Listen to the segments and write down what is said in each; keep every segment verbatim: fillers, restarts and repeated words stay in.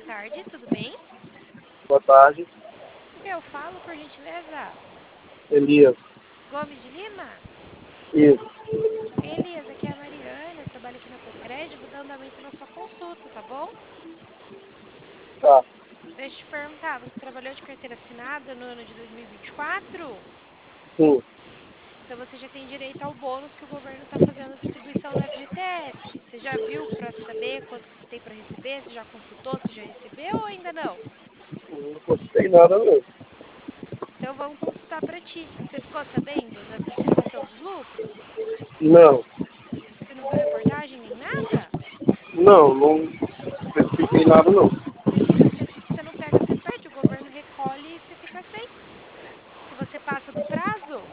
tarde, tudo bem? Boa tarde. Com quem eu falo, por gentileza? Elias. Gomes de Lima? Isso. Oi, Elias, aqui é a Mariana, eu trabalho aqui na Cocred, vou dar andamento na sua consulta, tá bom? Tá. Deixa eu te perguntar, você trabalhou de carteira assinada no ano de dois mil e vinte e quatro? Sim. Então você já tem direito ao bônus que o governo está fazendo a distribuição no F G T S. Você já viu para saber quanto que você tem para receber? Você já consultou se já recebeu ou ainda não? Não postei nada não. Então vamos consultar para ti. Você ficou sabendo dessa distribuição dos lucros? Não. Você não viu reportagem nem nada? Não, não especifiquei nada não. Mas se você, você não pega, você perde. O governo recolhe e você fica sem. Se você passa do prazo,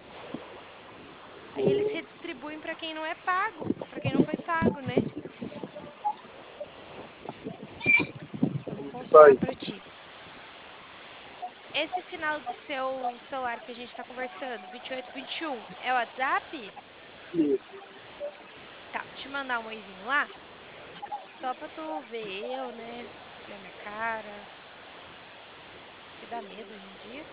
aí eles Hum, redistribuem para quem não é pago, para quem não foi pago, né? Vamos Tá consultar aí. para ti. Esse final do seu celular que a gente está conversando, vinte e oito vinte e um, é o WhatsApp? Isso. Tá, vou te mandar um oizinho lá, só pra tu ver eu, né? Ver a minha cara, que dá medo hoje em dia.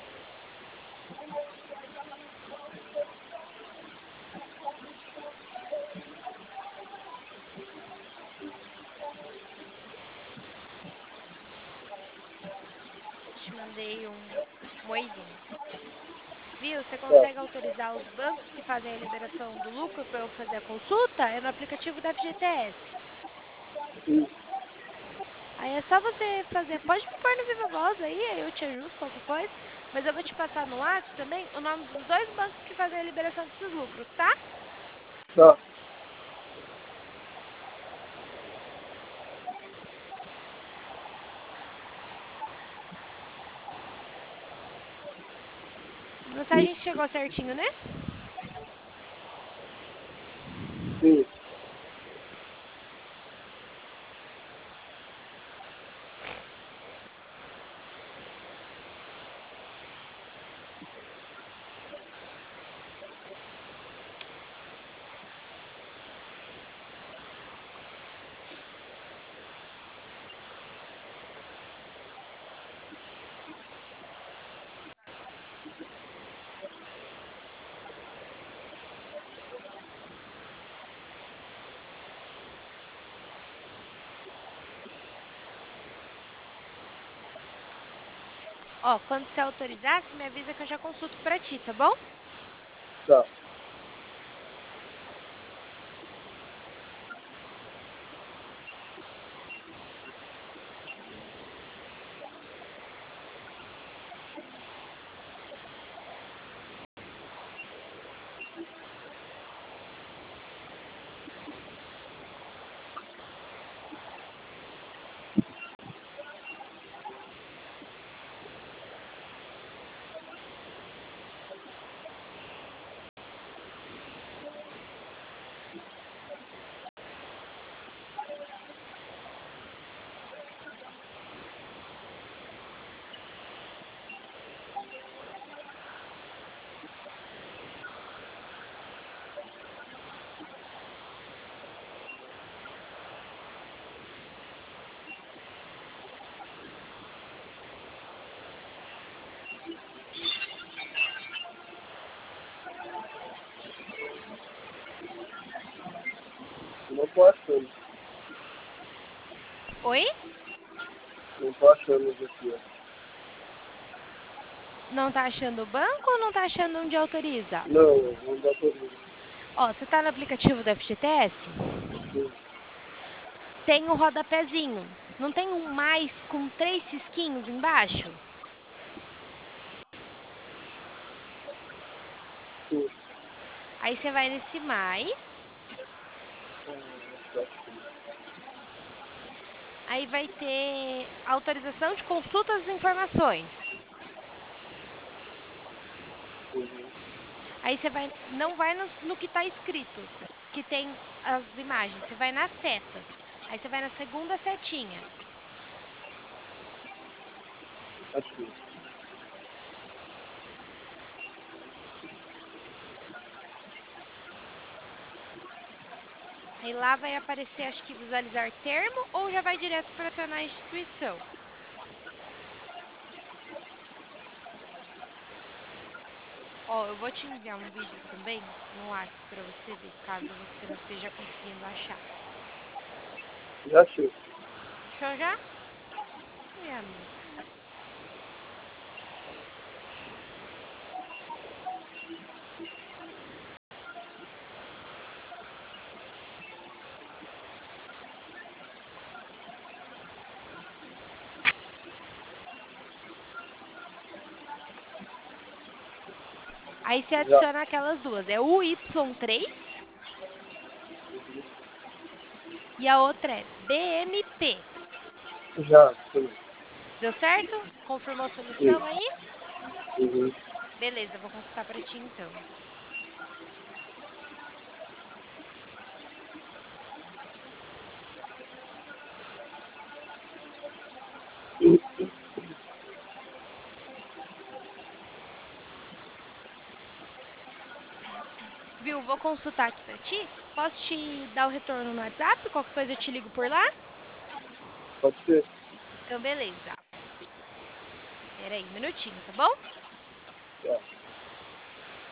Te mandei um, um oizinho. Viu? Você Tá. consegue autorizar os bancos que fazem a liberação do lucro para eu fazer a consulta? É no aplicativo da F G T S. Isso. Aí é só você fazer. Pode me pôr no Viva Voz aí, aí eu te ajudo, qualquer coisa. Mas eu vou te passar no WhatsApp também o nome dos dois bancos que fazem a liberação desses lucros, tá? Tá. A mensagem chegou certinho, né? Sim. Ó, quando você autorizar, você me avisa que eu já consulto pra ti, tá bom? Tá. Não tô achando. Oi? Não tô achando isso aqui, ó. Não tá achando o banco ou não tá achando onde autoriza? Não, não dá pra ver. Ó, você tá no aplicativo do F G T S? Sim. Tem o rodapézinho. Não tem um mais com três cisquinhos embaixo? Sim. Aí você vai nesse mais. Aí vai ter autorização de consulta das informações. Uhum. Aí você vai, não vai no, no que está escrito, que tem as imagens. Você vai nas setas. Aí você vai na segunda setinha. Aqui. Aí lá vai aparecer, acho que visualizar termo ou já vai direto para acionar a instituição? Ó, eu vou te enviar um vídeo também no WhatsApp para você ver, caso você não esteja conseguindo achar. Já achei. Achou já? Ui, amigo. Aí você Já. adiciona aquelas duas. É o Y três e a outra é B M P. Já. Sim. Deu certo? Confirmou a Sim. solução aí? Uhum. Beleza, vou consultar para ti então. Viu? Vou consultar aqui para ti. Posso te dar o retorno no WhatsApp? Qualquer coisa eu te ligo por lá? Pode ser. Então, beleza. Pera aí, um minutinho, tá bom? Tá.